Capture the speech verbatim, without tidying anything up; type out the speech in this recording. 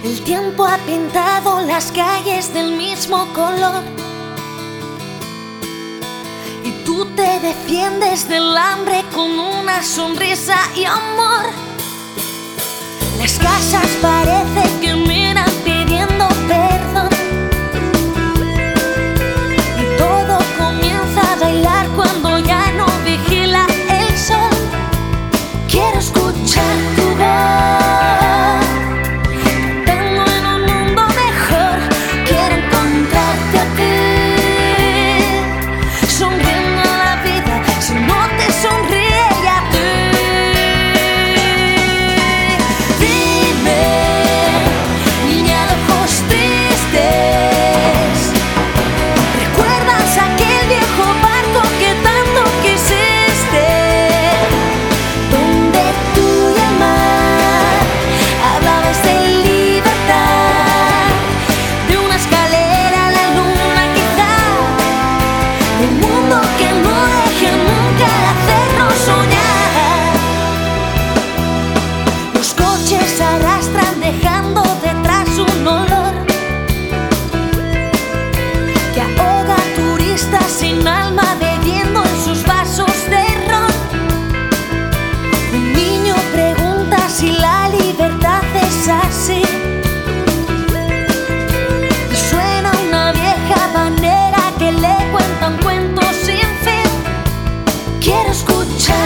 El tiempo ha pintado las calles del mismo color y tú te defiendes del hambre con una sonrisa y amor. Las casas parecen que miran pidiendo perdón y todo comienza a bailar cuando ya no vigila el sol. Quiero escuchar tu voz, tengo en un mundo mejor. Quiero encontrarte a ti, sonriendo a la vida si no te sonríe a ti. Dime, niña de ojos tristes, ¿recuerdas aquel viejo barco que tanto quisiste? Donde tú y el mar hablabas de libertad, de una escalera a la luna quizá, de un mundo que no deje nunca de hacernos soñar. Los coches arrastran dejando detrás un olor que ahoga a turistas sin alma bebiendo en sus vasos de ron. Un niño pregunta si la libertad es así y suena una vieja bandera que le cuenta un cuento sin fin. Quiero escuchar